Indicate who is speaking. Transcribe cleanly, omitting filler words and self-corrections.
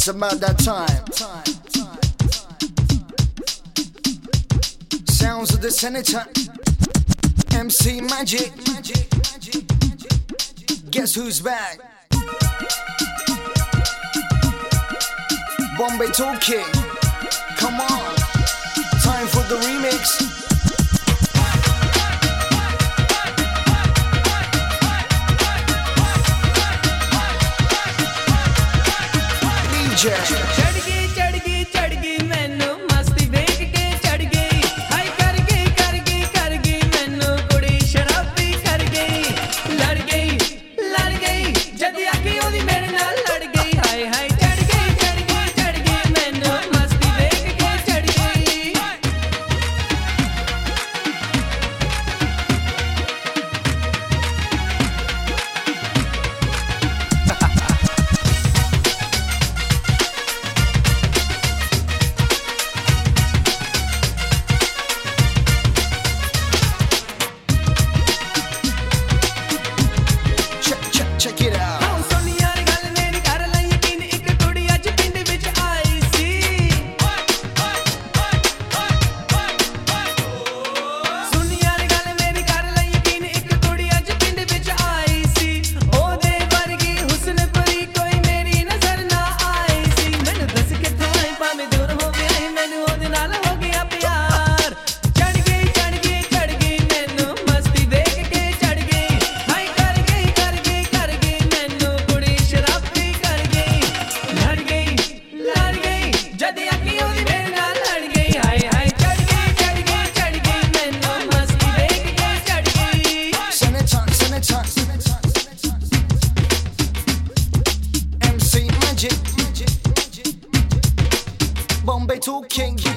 Speaker 1: It's about that time. Sounds of the senator, MC Magic. Guess who's back? Bombay Talking. Come on, time for the remix.
Speaker 2: चढ़ गई मैनू मस्ती देख के चढ़ गई हाय कर गई मैनू कुड़ी शराबी कर गई लड़ गई जदी आके ओदी मेरे नाल लड़ गई हाय हाय चढ़ गई मैनू मस्ती देख के चढ़ गई
Speaker 1: Check it out. MC Magic, Bombay Talking.